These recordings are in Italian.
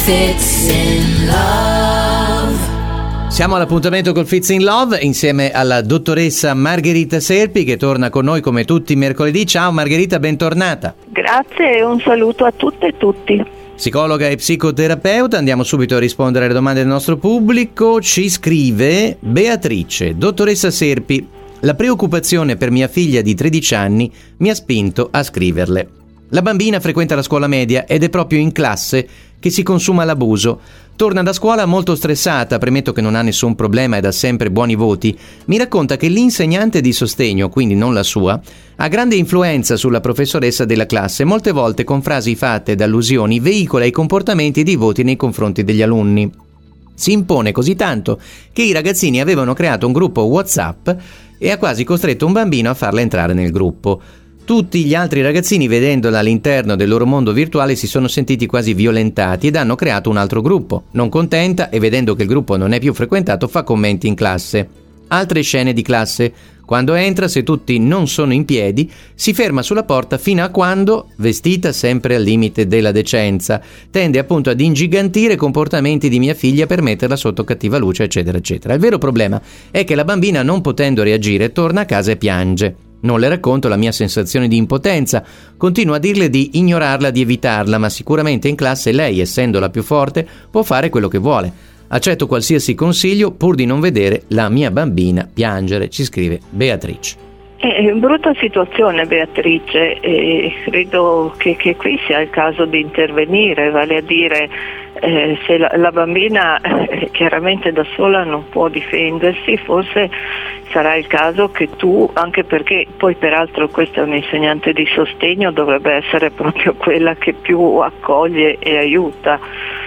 Fits in Love. Siamo all'appuntamento col Fits in Love insieme alla dottoressa Margherita Serpi, che torna con noi come tutti i mercoledì. Ciao Margherita, bentornata. Grazie e un saluto a tutte e tutti. Psicologa e psicoterapeuta, andiamo subito a rispondere alle domande del nostro pubblico. Ci scrive Beatrice: dottoressa Serpi, la preoccupazione per mia figlia di 13 anni mi ha spinto a scriverle. La bambina frequenta la scuola media ed è proprio in classe che si consuma l'abuso. Torna da scuola molto stressata, premetto che non ha nessun problema ed ha sempre buoni voti. Mi racconta che l'insegnante di sostegno, quindi non la sua, ha grande influenza sulla professoressa della classe. Molte volte con frasi fatte ed allusioni veicola i comportamenti ed i voti nei confronti degli alunni. Si impone così tanto che i ragazzini avevano creato un gruppo WhatsApp e ha quasi costretto un bambino a farla entrare nel gruppo. Tutti gli altri ragazzini, vedendola all'interno del loro mondo virtuale, si sono sentiti quasi violentati ed hanno creato un altro gruppo. Non contenta e vedendo che il gruppo non è più frequentato, fa commenti in classe. Altre scene di classe. Quando entra, se tutti non sono in piedi, si ferma sulla porta fino a quando, vestita sempre al limite della decenza, tende appunto ad ingigantire comportamenti di mia figlia per metterla sotto cattiva luce, eccetera, eccetera. Il vero problema è che la bambina, non potendo reagire, torna a casa e piange. Non le racconto la mia sensazione di impotenza, continuo a dirle di ignorarla, di evitarla, ma sicuramente in classe lei, essendo la più forte, può fare quello che vuole. Accetto qualsiasi consiglio pur di non vedere la mia bambina piangere, ci scrive Beatrice. È una brutta situazione, Beatrice, e credo che qui sia il caso di intervenire, vale a dire se la bambina chiaramente da sola non può difendersi, forse sarà il caso che tu, anche perché poi peraltro questa è un'insegnante di sostegno, dovrebbe essere proprio quella che più accoglie e aiuta,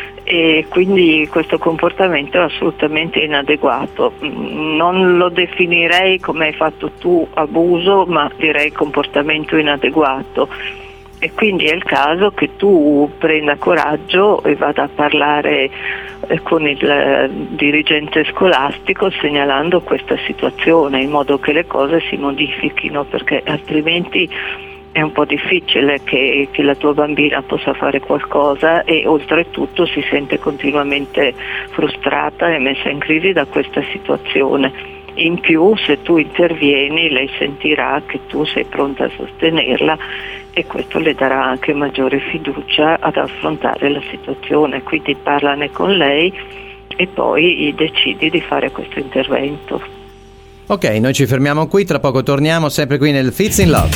e quindi questo comportamento è assolutamente inadeguato. Non lo definirei, come hai fatto tu, abuso, ma direi comportamento inadeguato, e quindi è il caso che tu prenda coraggio e vada a parlare con il dirigente scolastico segnalando questa situazione, in modo che le cose si modifichino, perché altrimenti è un po' difficile che la tua bambina possa fare qualcosa, e oltretutto si sente continuamente frustrata e messa in crisi da questa situazione. In più, se tu intervieni, lei sentirà che tu sei pronta a sostenerla e questo le darà anche maggiore fiducia ad affrontare la situazione. Quindi parlane con lei e poi decidi di fare questo intervento. Ok, noi ci fermiamo qui, tra poco torniamo sempre qui nel Fits in Love.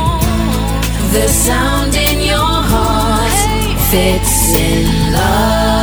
The sound in your heart fits in love.